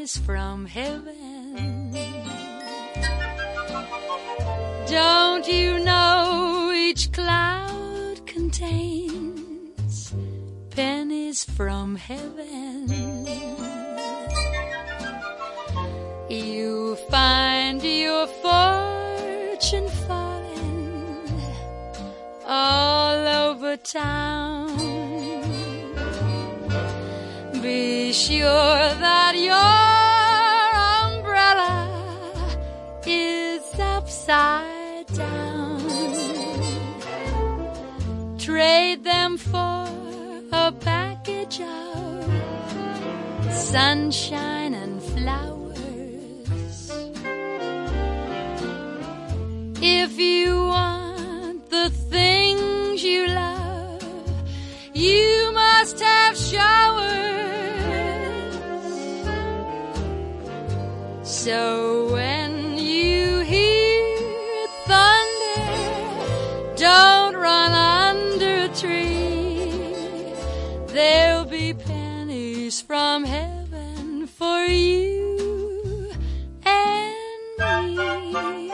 pennies from heaven. Don't you know each cloud contains pennies from heaven? You find your fortune falling all over town. Be sure that your umbrella is upside down. Trade them for a package of sunshine and flowers. If you want the things you love, you must have showers. So when you hear thunder, don't run under a tree. There'll be pennies from heaven for you and me.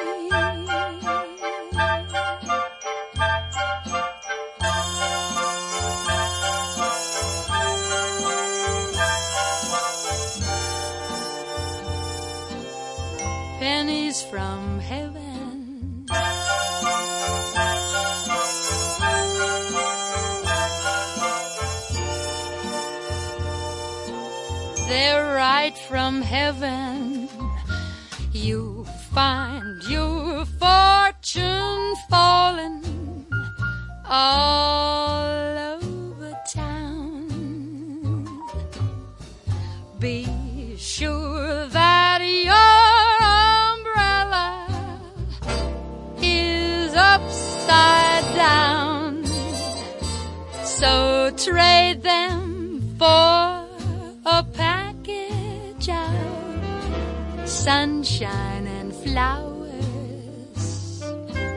Pennies from heaven. They're right from heaven. You find your fortune falling all over town. Be sure that your umbrella is upside down. So trade them for a package of sunshine and flowers.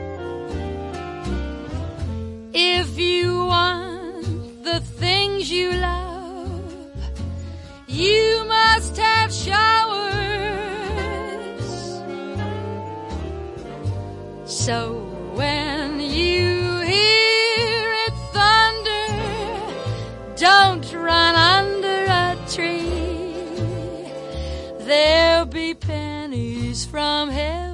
If you want the things you love, you must have showers. So when you hear it thunder, don't run under a tree. There'll be pennies from heaven